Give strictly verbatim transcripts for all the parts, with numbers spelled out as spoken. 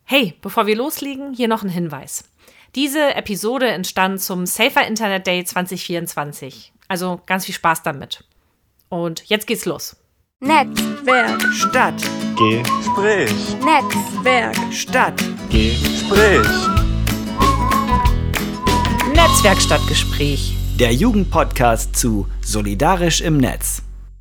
Hey, bevor wir loslegen, hier noch ein Hinweis. Diese Episode entstand zum Safer Internet Day zwanzig vierundzwanzig. Also ganz viel Spaß damit. Und jetzt geht's los. Netzwerk. Stadt. Gespräch. Netzwerk. Stadt. Gespräch. Netzwerkstattgespräch. Der Jugendpodcast zu Solidarisch im Netz.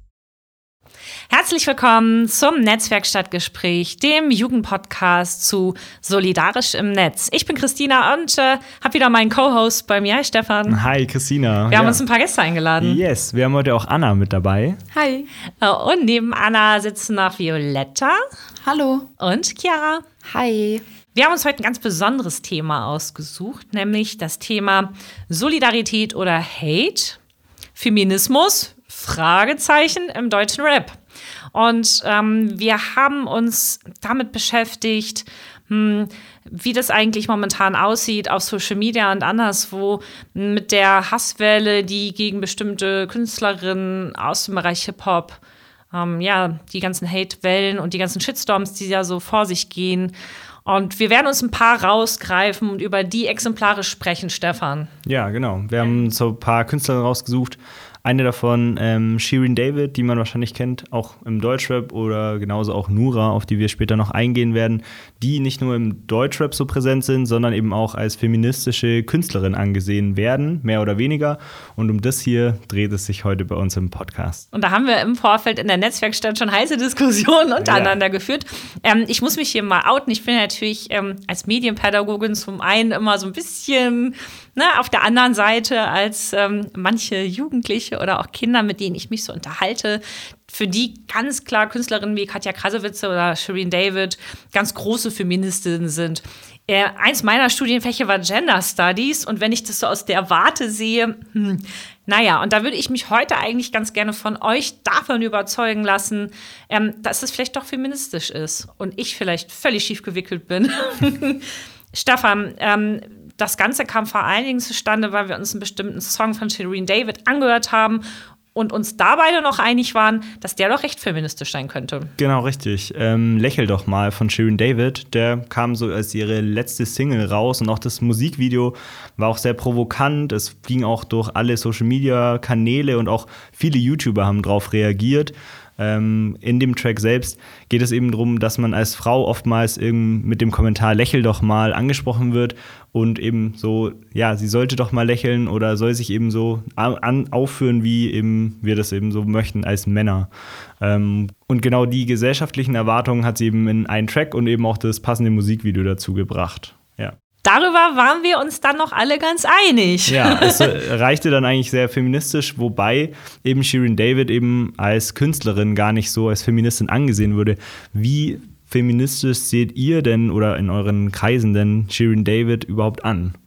Herzlich willkommen zum Netzwerkstattgespräch, dem Jugendpodcast zu Solidarisch im Netz. Ich bin Christina und äh, habe wieder meinen Co-Host bei mir. Hi Stefan. Hi Christina. Wir haben ja. uns ein paar Gäste eingeladen. Yes, wir haben heute auch Anna mit dabei. Hi. Äh, Und neben Anna sitzen noch Violetta. Hallo. Und Chiara. Hi. Wir haben uns heute ein ganz besonderes Thema ausgesucht, nämlich das Thema Solidarität oder Hate, Feminismus, Fragezeichen im deutschen Rap. Und ähm, wir haben uns damit beschäftigt, hm, wie das eigentlich momentan aussieht auf Social Media und anderswo mit der Hasswelle, die gegen bestimmte Künstlerinnen aus dem Bereich Hip-Hop, ähm, ja, die ganzen Hate-Wellen und die ganzen Shitstorms, die ja so vor sich gehen. Und wir werden uns ein paar rausgreifen und über die exemplarisch sprechen, Stefan. Ja, genau. Wir haben so ein paar Künstlerinnen rausgesucht. Eine davon, ähm, Shirin David, die man wahrscheinlich kennt, auch im Deutschrap, oder genauso auch Nura, auf die wir später noch eingehen werden, die nicht nur im Deutschrap so präsent sind, sondern eben auch als feministische Künstlerin angesehen werden, mehr oder weniger. Und um das hier dreht es sich heute bei uns im Podcast. Und da haben wir im Vorfeld in der Netzwerkstatt schon heiße Diskussionen untereinander ja. geführt. Ähm, ich muss mich hier mal outen. Ich bin natürlich ähm, als Medienpädagogin zum einen immer so ein bisschen ne, auf der anderen Seite als ähm, manche Jugendliche oder auch Kinder, mit denen ich mich so unterhalte, für die ganz klar Künstlerinnen wie Katja Krasowitze oder Shirin David ganz große Feministinnen sind. Äh, eins meiner Studienfächer war Gender Studies, und wenn ich das so aus der Warte sehe, hm, naja, und da würde ich mich heute eigentlich ganz gerne von euch davon überzeugen lassen, ähm, dass es vielleicht doch feministisch ist und ich vielleicht völlig schief gewickelt bin. Stefan, ähm, das Ganze kam vor allen Dingen zustande, weil wir uns einen bestimmten Song von Shirin David angehört haben und uns da beide noch einig waren, dass der doch recht feministisch sein könnte. Genau, richtig. Ähm, Lächel doch mal von Shirin David. Der kam so als ihre letzte Single raus, und auch das Musikvideo war auch sehr provokant. Es ging auch durch alle Social-Media-Kanäle und auch viele YouTuber haben drauf reagiert. Ähm, in dem Track selbst geht es eben darum, dass man als Frau oftmals eben mit dem Kommentar "Lächel doch mal" angesprochen wird und eben so, ja, sie sollte doch mal lächeln oder soll sich eben so an, aufführen, wie eben wir das eben so möchten als Männer. Ähm, und genau die gesellschaftlichen Erwartungen hat sie eben in einen Track und eben auch das passende Musikvideo dazu gebracht. Ja. Darüber waren wir uns dann noch alle ganz einig. Ja, es reichte dann eigentlich sehr feministisch, wobei eben Shirin David eben als Künstlerin gar nicht so als Feministin angesehen wurde. Wie feministisch seht ihr denn oder in euren Kreisen denn Shirin David überhaupt an?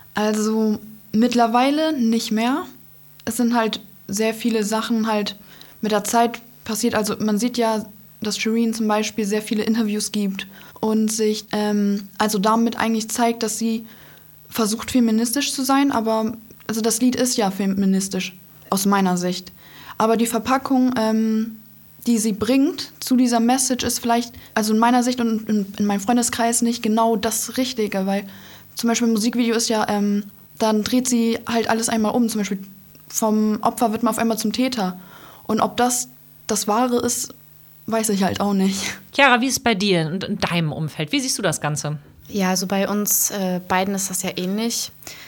Also mittlerweile nicht mehr. Es sind halt sehr viele Sachen halt mit der Zeit passiert. Also man sieht ja, dass Shirin zum Beispiel sehr viele Interviews gibt und sich ähm, also damit eigentlich zeigt, dass sie versucht, feministisch zu sein. Aber also das Lied ist ja feministisch, aus meiner Sicht. Aber die Verpackung, ähm, die sie bringt zu dieser Message, ist vielleicht, also in meiner Sicht und in, in meinem Freundeskreis, nicht genau das Richtige. Weil zum Beispiel im Musikvideo ist ja, ähm, dann dreht sie halt alles einmal um. Zum Beispiel vom Opfer wird man auf einmal zum Täter. Und ob das das Wahre ist, weiß ich halt auch nicht. Chiara, wie ist es bei dir und in deinem Umfeld? Wie siehst du das Ganze? Ja, also bei uns äh, beiden ist das ja ähnlich.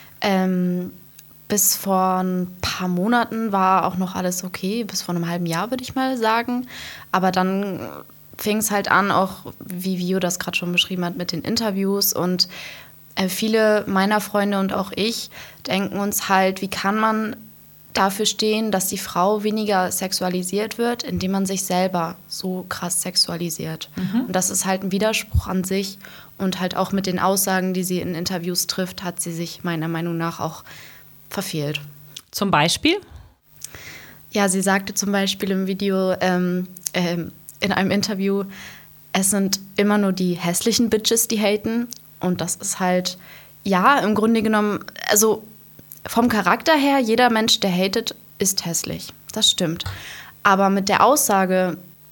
Ähm, bis vor ein paar Monaten war auch noch alles okay, bis vor einem halben Jahr würde ich mal sagen. Aber dann fing es halt an, auch wie Vio das gerade schon beschrieben hat, mit den Interviews. Und äh, viele meiner Freunde und auch ich denken uns halt, wie kann man dafür stehen, dass die Frau weniger sexualisiert wird, indem man sich selber so krass sexualisiert. Mhm. Und das ist halt ein Widerspruch an sich. Und halt auch mit den Aussagen, die sie in Interviews trifft, hat sie sich meiner Meinung nach auch verfehlt. Zum Beispiel? Ja, sie sagte zum Beispiel im Video, ähm, ähm, in einem Interview, es sind immer nur die hässlichen Bitches, die haten. Und das ist halt, ja, im Grunde genommen, also vom Charakter her, jeder Mensch, der hatet, ist hässlich. Das stimmt. Aber mit der Aussage,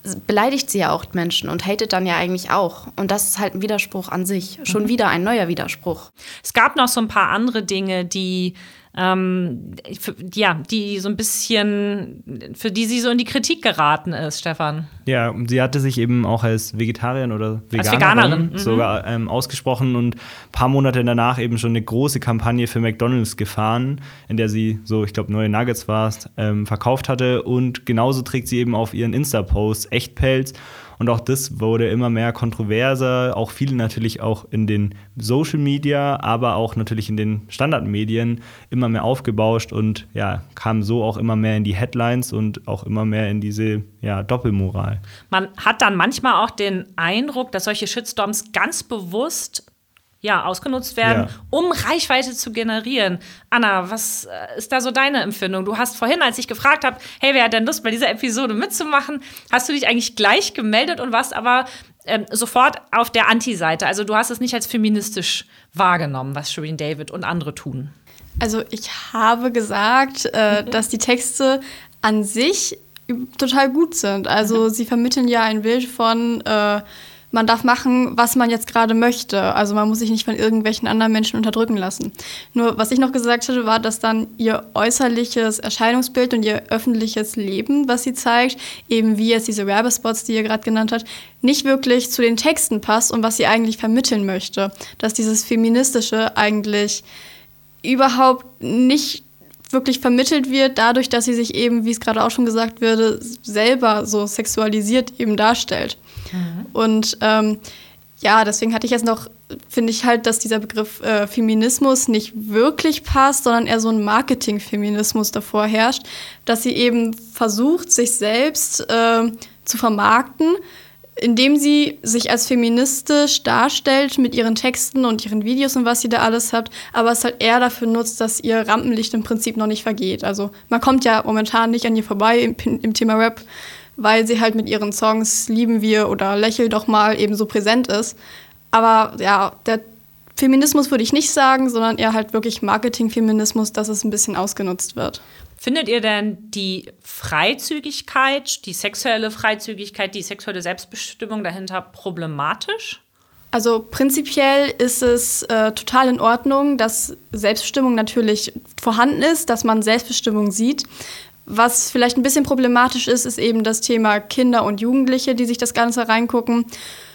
beleidigt sie ja auch Menschen und hatet dann ja eigentlich auch. Und das ist halt ein Widerspruch an sich. Schon mhm. wieder ein neuer Widerspruch. Es gab noch so ein paar andere Dinge, die ähm, für, ja, die so ein bisschen, für die sie so in die Kritik geraten ist, Stefan. Ja, sie hatte sich eben auch als Vegetarierin oder Veganerin, als Veganerin. Mhm. sogar ähm, ausgesprochen und ein paar Monate danach eben schon eine große Kampagne für McDonald's gefahren, in der sie so, ich glaube, neue Nuggets war es, ähm, verkauft hatte. Und genauso trägt sie eben auf ihren Insta-Posts Echtpelz. Und auch das wurde immer mehr kontroverser, auch viele natürlich auch in den Social Media, aber auch natürlich in den Standardmedien immer mehr aufgebauscht und ja, kam so auch immer mehr in die Headlines und auch immer mehr in diese ja, Doppelmoral. Man hat dann manchmal auch den Eindruck, dass solche Shitstorms ganz bewusst ja, ausgenutzt werden, ja. um Reichweite zu generieren. Anna, was ist da so deine Empfindung? Du hast vorhin, als ich gefragt habe, hey, wer hat denn Lust, bei dieser Episode mitzumachen, hast du dich eigentlich gleich gemeldet und warst aber ähm, sofort auf der Anti-Seite. Also du hast es nicht als feministisch wahrgenommen, was Shirin David und andere tun. Also ich habe gesagt, äh, mhm. dass die Texte an sich total gut sind. Also mhm. sie vermitteln ja ein Bild von äh, man darf machen, was man jetzt gerade möchte. Also man muss sich nicht von irgendwelchen anderen Menschen unterdrücken lassen. Nur, was ich noch gesagt hatte, war, dass dann ihr äußerliches Erscheinungsbild und ihr öffentliches Leben, was sie zeigt, eben wie jetzt diese Werbespots, die ihr gerade genannt habt, nicht wirklich zu den Texten passt und was sie eigentlich vermitteln möchte. Dass dieses Feministische eigentlich überhaupt nicht wirklich vermittelt wird, dadurch, dass sie sich eben, wie es gerade auch schon gesagt wurde, selber so sexualisiert eben darstellt. Mhm. Und ähm, ja, deswegen hatte ich jetzt noch, finde ich halt, dass dieser Begriff äh, Feminismus nicht wirklich passt, sondern eher so ein Marketing-Feminismus davor herrscht, dass sie eben versucht, sich selbst äh, zu vermarkten, indem sie sich als feministisch darstellt mit ihren Texten und ihren Videos und was sie da alles hat, aber es halt eher dafür nutzt, dass ihr Rampenlicht im Prinzip noch nicht vergeht. Also man kommt ja momentan nicht an ihr vorbei im, im Thema Rap, weil sie halt mit ihren Songs Lieben wir oder Lächel doch mal eben so präsent ist. Aber ja, der Feminismus würde ich nicht sagen, sondern eher halt wirklich Marketing-Feminismus, dass es ein bisschen ausgenutzt wird. Findet ihr denn die Freizügigkeit, die sexuelle Freizügigkeit, die sexuelle Selbstbestimmung dahinter problematisch? Also prinzipiell ist es äh, total in Ordnung, dass Selbstbestimmung natürlich vorhanden ist, dass man Selbstbestimmung sieht. Was vielleicht ein bisschen problematisch ist, ist eben das Thema Kinder und Jugendliche, die sich das Ganze reingucken.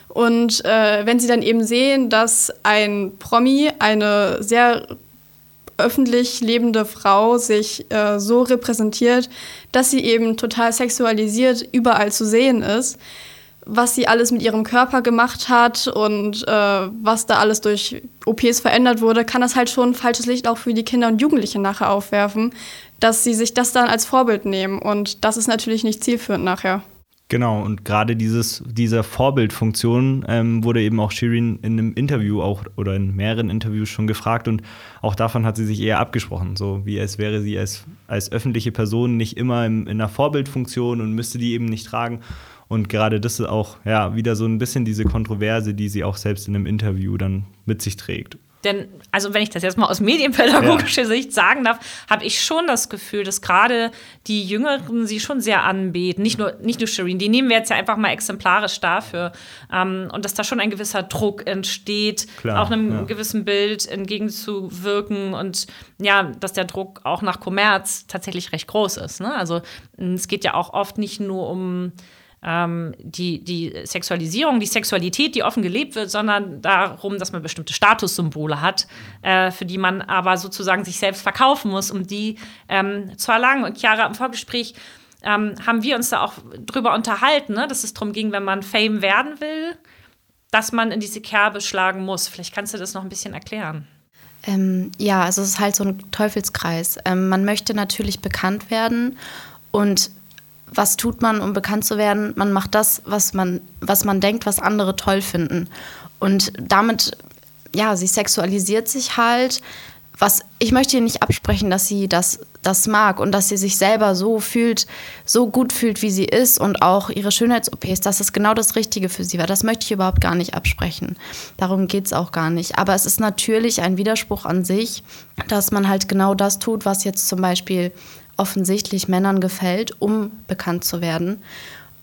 Und äh, wenn sie dann eben sehen, dass ein Promi, eine sehr öffentlich lebende Frau sich äh, so repräsentiert, dass sie eben total sexualisiert überall zu sehen ist, was sie alles mit ihrem Körper gemacht hat und äh, was da alles durch O Ps verändert wurde, kann das halt schon ein falsches Licht auch für die Kinder und Jugendlichen nachher aufwerfen, dass sie sich das dann als Vorbild nehmen. Und das ist natürlich nicht zielführend nachher. Genau, und gerade dieses, diese Vorbildfunktion ähm, wurde eben auch Shirin in einem Interview auch oder in mehreren Interviews schon gefragt und auch davon hat sie sich eher abgesprochen, so wie als wäre sie als, als öffentliche Person nicht immer in, in einer Vorbildfunktion und müsste die eben nicht tragen. Und gerade das ist auch ja, wieder so ein bisschen diese Kontroverse, die sie auch selbst in einem Interview dann mit sich trägt. Denn, also wenn ich das jetzt mal aus medienpädagogischer ja. Sicht sagen darf, habe ich schon das Gefühl, dass gerade die Jüngeren sie schon sehr anbeten. Nicht nur, nicht nur Shirin, die nehmen wir jetzt ja einfach mal exemplarisch dafür. Ähm, und dass da schon ein gewisser Druck entsteht, Klar, auch einem ja. gewissen Bild entgegenzuwirken. Und ja, dass der Druck auch nach Kommerz tatsächlich recht groß ist. Ne? Also es geht ja auch oft nicht nur um Ähm, die, die Sexualisierung, die Sexualität, die offen gelebt wird, sondern darum, dass man bestimmte Statussymbole hat, äh, für die man aber sozusagen sich selbst verkaufen muss, um die ähm, zu erlangen. Und Chiara, im Vorgespräch ähm, haben wir uns da auch drüber unterhalten, ne? Dass es darum ging, wenn man Fame werden will, dass man in diese Kerbe schlagen muss. Vielleicht kannst du das noch ein bisschen erklären. Ähm, ja, also es ist halt so ein Teufelskreis. Ähm, man möchte natürlich bekannt werden und was tut man, um bekannt zu werden? Man macht das, was man, was man denkt, was andere toll finden. Und damit, ja, sie sexualisiert sich halt. Was, ich möchte ihr nicht absprechen, dass sie das, das mag und dass sie sich selber so fühlt, so gut fühlt, wie sie ist und auch ihre Schönheits-O Ps, dass es genau das Richtige für sie war. Das möchte ich überhaupt gar nicht absprechen. Darum geht es auch gar nicht. Aber es ist natürlich ein Widerspruch an sich, dass man halt genau das tut, was jetzt zum Beispiel offensichtlich Männern gefällt, um bekannt zu werden.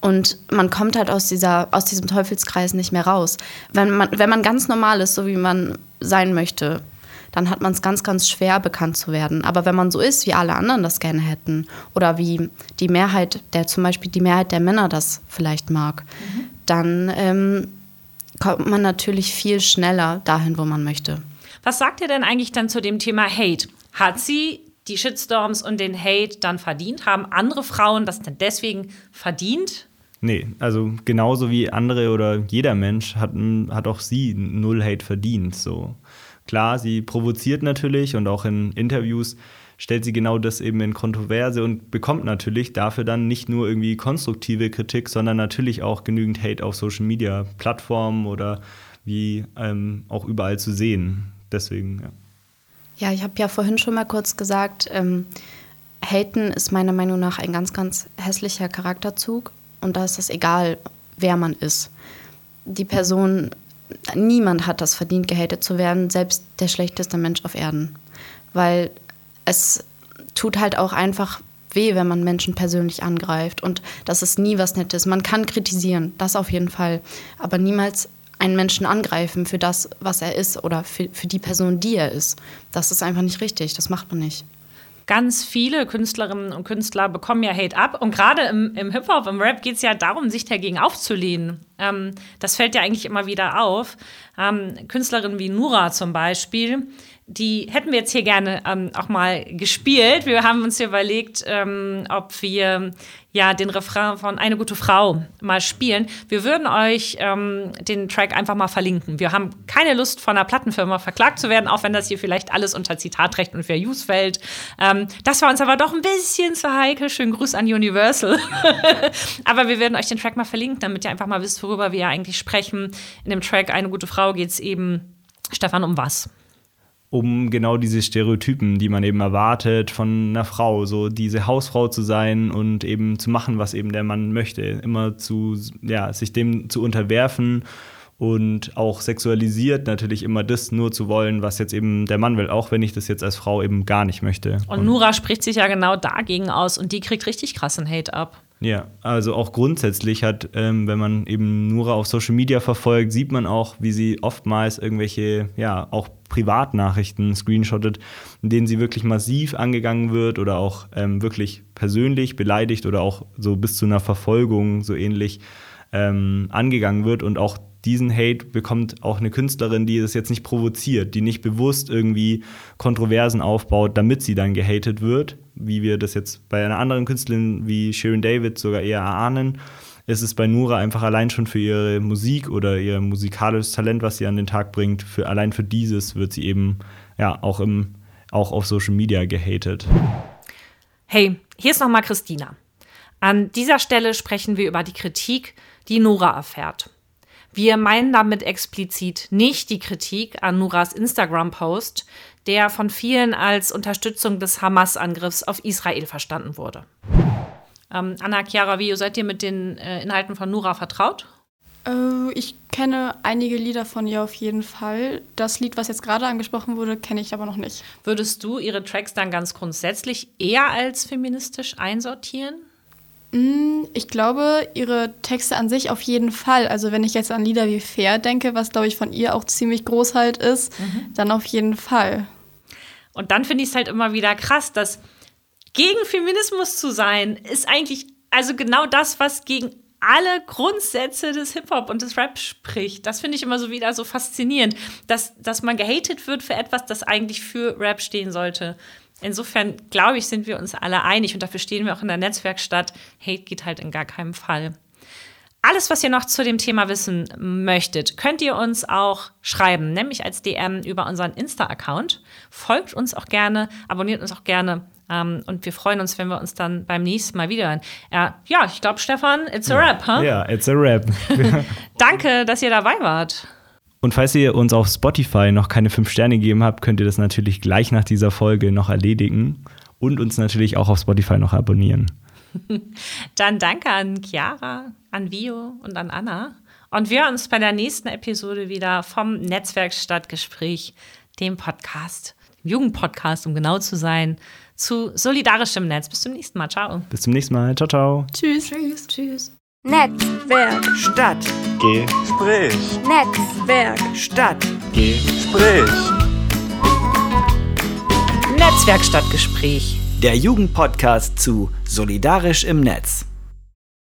Und man kommt halt aus, dieser, aus diesem Teufelskreis nicht mehr raus. Wenn man, wenn man ganz normal ist, so wie man sein möchte, dann hat man es ganz, ganz schwer, bekannt zu werden. Aber wenn man so ist, wie alle anderen das gerne hätten, oder wie die Mehrheit, der zum Beispiel die Mehrheit der Männer das vielleicht mag, mhm. dann ähm, kommt man natürlich viel schneller dahin, wo man möchte. Was sagt ihr denn eigentlich dann zu dem Thema Hate? Hat sie die Shitstorms und den Hate dann verdient? Haben andere Frauen das denn deswegen verdient? Nee, also genauso wie andere oder jeder Mensch hat, hat auch sie null Hate verdient, so. Klar, sie provoziert natürlich und auch in Interviews stellt sie genau das eben in Kontroverse und bekommt natürlich dafür dann nicht nur irgendwie konstruktive Kritik, sondern natürlich auch genügend Hate auf Social-Media-Plattformen oder wie ähm, auch überall zu sehen. Deswegen, ja. Ja, ich habe ja vorhin schon mal kurz gesagt, ähm, Haten ist meiner Meinung nach ein ganz, ganz hässlicher Charakterzug und da ist es egal, wer man ist. Die Person... Niemand hat das verdient, gehatet zu werden, selbst der schlechteste Mensch auf Erden. Weil es tut halt auch einfach weh, wenn man Menschen persönlich angreift. Und das ist nie was Nettes. Man kann kritisieren, das auf jeden Fall. Aber niemals einen Menschen angreifen für das, was er ist oder für, für die Person, die er ist. Das ist einfach nicht richtig, das macht man nicht. Ganz viele Künstlerinnen und Künstler bekommen ja Hate ab. Und gerade im, im Hip-Hop, im Rap geht es ja darum, sich dagegen aufzulehnen. Ähm, das fällt ja eigentlich immer wieder auf. Ähm, Künstlerinnen wie Nura zum Beispiel, die hätten wir jetzt hier gerne ähm, auch mal gespielt. Wir haben uns überlegt, ähm, ob wir ja den Refrain von Eine gute Frau mal spielen. Wir würden euch ähm, den Track einfach mal verlinken. Wir haben keine Lust, von einer Plattenfirma verklagt zu werden, auch wenn das hier vielleicht alles unter Zitatrecht und Fair Use fällt. Ähm, das war uns aber doch ein bisschen zu heikel. Schönen Gruß an Universal. Aber wir werden euch den Track mal verlinken, damit ihr einfach mal wisst, worüber wir eigentlich sprechen. In dem Track Eine gute Frau geht es eben, Stefan, um was? Um genau diese Stereotypen, die man eben erwartet von einer Frau, so diese Hausfrau zu sein und eben zu machen, was eben der Mann möchte, immer zu, ja, sich dem zu unterwerfen und auch sexualisiert natürlich immer das nur zu wollen, was jetzt eben der Mann will, auch wenn ich das jetzt als Frau eben gar nicht möchte. Und, und Nura spricht sich ja genau dagegen aus und die kriegt richtig krassen Hate ab. Ja, also auch grundsätzlich hat, ähm, wenn man eben Nura auf Social Media verfolgt, sieht man auch, wie sie oftmals irgendwelche, ja, auch Privatnachrichten screenshottet, in denen sie wirklich massiv angegangen wird oder auch ähm, wirklich persönlich beleidigt oder auch so bis zu einer Verfolgung so ähnlich ähm, angegangen wird. Und auch diesen Hate bekommt auch eine Künstlerin, die das jetzt nicht provoziert, die nicht bewusst irgendwie Kontroversen aufbaut, damit sie dann gehatet wird, wie wir das jetzt bei einer anderen Künstlerin wie Shirin David sogar eher erahnen. Es ist bei Nura einfach allein schon für ihre Musik oder ihr musikalisches Talent, was sie an den Tag bringt, für, allein für dieses wird sie eben ja auch, im, auch auf Social Media gehatet. Hey, hier ist nochmal Christina. An dieser Stelle sprechen wir über die Kritik, die Nura erfährt. Wir meinen damit explizit nicht die Kritik an Nuras Instagram-Post, der von vielen als Unterstützung des Hamas-Angriffs auf Israel verstanden wurde. Ähm, Anna, Chiara, wie seid ihr mit den äh, Inhalten von Nura vertraut? Äh, ich kenne einige Lieder von ihr auf jeden Fall. Das Lied, was jetzt gerade angesprochen wurde, kenne ich aber noch nicht. Würdest du ihre Tracks dann ganz grundsätzlich eher als feministisch einsortieren? Ich glaube, ihre Texte an sich auf jeden Fall. Also wenn ich jetzt an Lieder wie Fair denke, was, glaube ich, von ihr auch ziemlich groß halt ist, mhm. dann auf jeden Fall. Und dann finde ich es halt immer wieder krass, dass gegen Feminismus zu sein, ist eigentlich also genau das, was gegen alle Grundsätze des Hip-Hop und des Rap spricht. Das finde ich immer so wieder so faszinierend, dass, dass man gehatet wird für etwas, das eigentlich für Rap stehen sollte. Insofern, glaube ich, sind wir uns alle einig und dafür stehen wir auch in der Netzwerkstatt. Hate geht halt in gar keinem Fall. Alles, was ihr noch zu dem Thema wissen möchtet, könnt ihr uns auch schreiben, nämlich als D M über unseren Insta-Account. Folgt uns auch gerne, abonniert uns auch gerne ähm, und wir freuen uns, wenn wir uns dann beim nächsten Mal wiederhören. Äh, ja, ich glaube, Stefan, it's a rap, huh? Ja, it's a rap. Danke, dass ihr dabei wart. Und falls ihr uns auf Spotify noch keine fünf Sterne gegeben habt, könnt ihr das natürlich gleich nach dieser Folge noch erledigen und uns natürlich auch auf Spotify noch abonnieren. Dann danke an Chiara, an Vio und an Anna. Und wir hören uns bei der nächsten Episode wieder vom Netzwerkstattgespräch, dem Podcast, dem Jugendpodcast, um genau zu sein, zu Solidarisch im Netz. Bis zum nächsten Mal. Ciao. Bis zum nächsten Mal. Ciao, ciao. Tschüss. Tschüss. Tschüss. Netzwerk. Stadt. Gespräch. Netzwerk. Stadt. Gespräch. Netzwerkstattgespräch. Der Jugendpodcast zu Solidarisch im Netz.